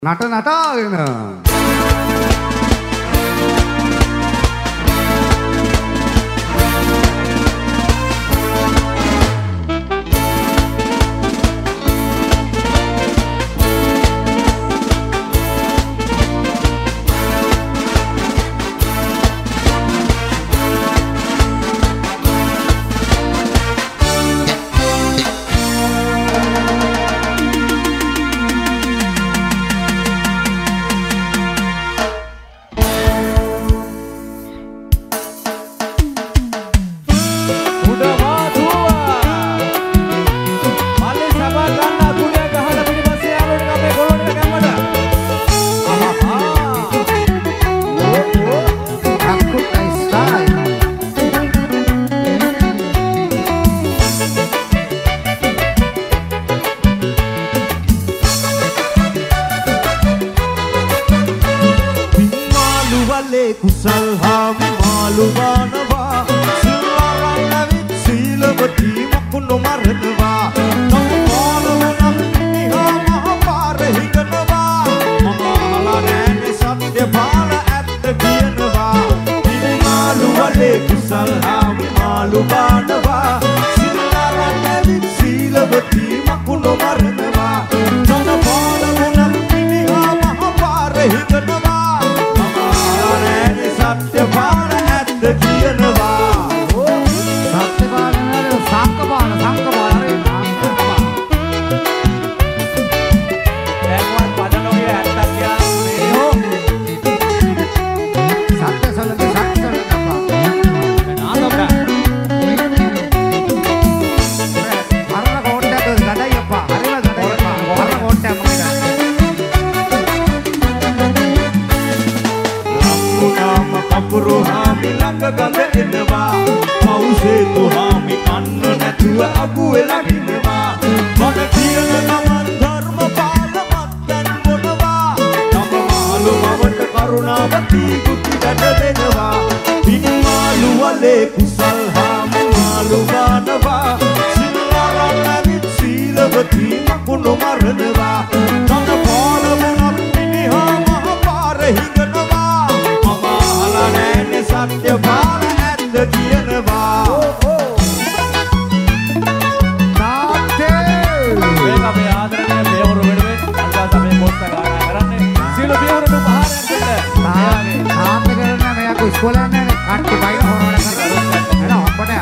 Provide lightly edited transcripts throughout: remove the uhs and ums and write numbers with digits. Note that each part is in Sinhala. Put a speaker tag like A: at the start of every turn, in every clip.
A: නටාගෙන
B: කුසල් හාමි මාළු ගානවා සිල්වරන් ඇවිත් සීලවතී මකුණු මරනවා තම පාලවනම් නිහා මහ පාර හිකනවා මම අහලා නෑනේ සත්‍ය පාල ඇත්ත කියනවා ඉනි මාළු වලේ කුසල් හාමි මාළු ගානවා සිල්වරන් ඇවිත් සීලවතී මකුණු මරනවා තම පාලවනම් නිහා මහ පාර හිකනවා सत्य बाण ඇත්ත කියනවා
A: සත්‍ය බාල නේද සංකබාල අरे
B: දැන්වත් පදනෝගේ ඇත්තක් කියන්නේ හෝ
A: සත්‍ය සලකපා
B: නාදම්බා
A: අරන කොට්ටක් ගඩයියපා හරිම ගඩයියපා අරන කොට්ටක් මගේ
B: අපුරු හාමි ළඟ ගඳ එනවා පෞසේතු හාමි කන්න නැතුව අගුවේ ලගිනවා මට කියන ගමන් ධර්ම පාලමත් බොනවා තම මාළු මවට කරුණාවතී කුටි ගැට දෙනවා ඉනි මාළු වලේ කුසල් හාමි මාළු ගානවා සිල්වරන් ඇවිත් සීලවතී මකුණු මරනවා තම පාලමුණක් මිනිහා මහ පාර හිඟනවා सत्य बाल ඇත්ත කියනවා
C: මේක අපේ ආදරණීය දේවරු වෙනුවෙන් අද අපි පොස්ත ගාන කරන්නේ සියලු දේවරුන්ට පහරයක් දෙන්න.
A: තාත්ත කරන්න මෙයාක ඉස්කෝලේ යන්නේ කට්ටි බයින හොරවන කරලා එන හොම්බට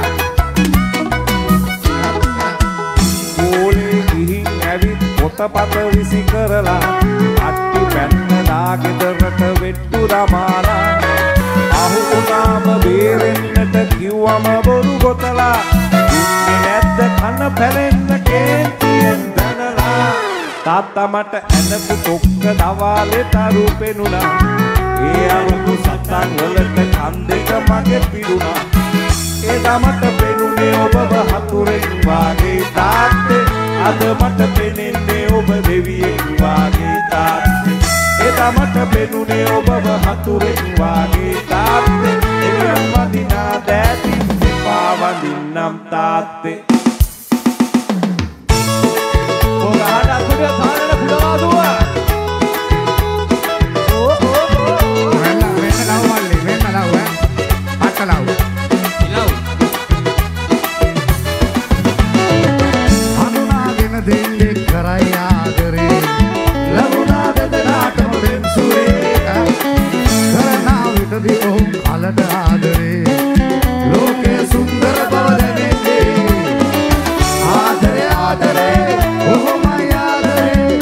C: ඕලේ ගිහින් ඇවිත් පොතපත විසි කරලා අට්ටි පැන්නලා ගෙදරට වෙට්ටු දමාලා අහු උනාම බේරෙන්නට කිව්වම බොරු ගොතලා ඉන්නේ නැද්ද කන පැලෙන්න කේන්තියෙන් දනලා තාත්තා මට ඇනපු තොක්ක දවාලේ තරු පෙනුණා ඒ අවුරුදු සතන් වලට කන් දෙක මගේ පිරුණා ඒ දමට පෙනුනේ ඔබව හතුරෙන් වාගේ තාත්තේ අද මට පෙනෙන්නේ ඔබ දෙවියෙක් වාගේ තාත්තේ එදා මට පෙනුනේ ඔබව හතුරෙන් වාගේ තාත්තේ එළියන් වදිනා දෑතින් දෙපා වදින්නම් තාත්තේ ඔයාට අකුඩ තාරන පුඩවාදුව
A: වෙන්න ලව් මල්ලි වෙන්න ලව් අට ලව් හඳුනාගෙන දෙන්නේ කරයි ආදරේ ලැබුණා දෙදනාටම පෙන්සුරේ කරනා විටදී ඔහු කලට ආදරේ ලෝකේ සුන්දර බව දැනෙන්නේ ආදරේ ආදරේ ඔහොමයි ආදරේ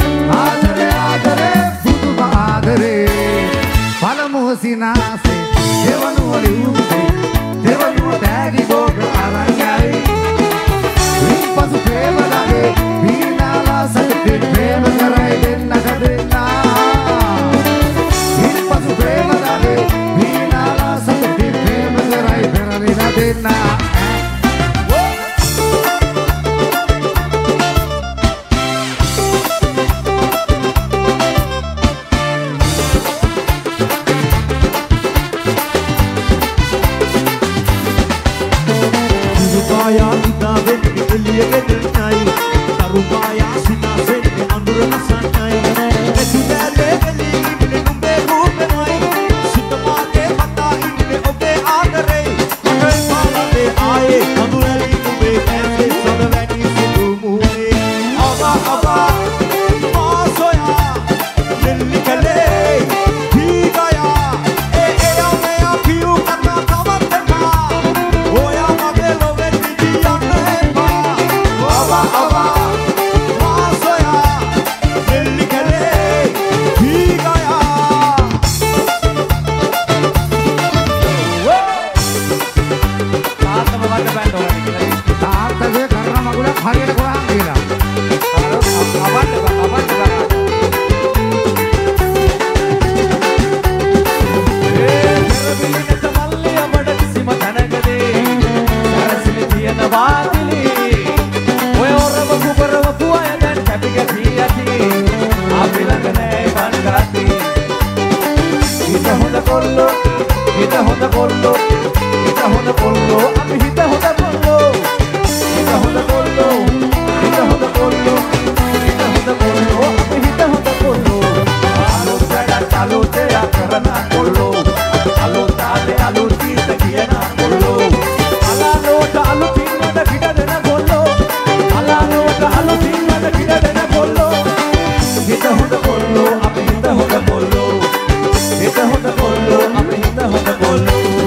B: හොඳ කොල්ලෝ හිත හොඳ කොල්ලෝ අපි හිත හොඳ කොල්ලෝ හිත හොඳ කොල්ලෝ හිත හොඳ කොල්ලෝ හිත හොඳ කොල්ලෝ අපි හිත හොඳ කොල්ලෝ අලුත් වැඩ අලුත් දෙයක් කරන කොල්ලෝ අලුත් ආලේ අලුත් ගීත කියන කොල්ලෝ අලනෝට අලුතින් වල පිට දෙන කොල්ලෝ අලනෝට අලුතින් වල පිට දෙන කොල්ලෝ හිත හොඳ කොල්ලෝ අපි හිත හොඳ කොල්ලෝ හිත හොඳ කොල්ලෝ අපි හිත හොඳ කොල්ලෝ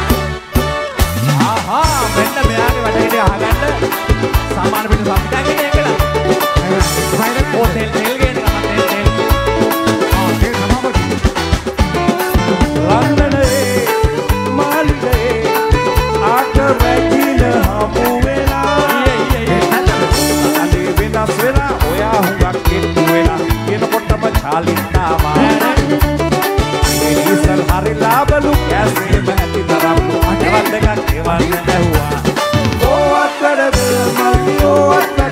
B: ආහා මෙන්න මෙයාගේ වැඩේට අහගන්න සාමාන්‍ය පිට සම්පතන් ඉන්නේ කියලා ඕ තෙල් ගේන ගමන් තෙල් තෙල් සමාපටි ලන්දනේ මාලිගේ ආට වැජින හමු වෙලා අනේ වෙනස් වෙලා ඔයා හුඟක් කෙට්ටු වෙලා කියනකොටම චාලින්තාවා ඉස්සල් හරි ලාබලු කැසේ බැටි තරම් අටවල් දෙකක් එවන්න ඇහුවා ඕවත් වැඩද මල්ලි ඕවත්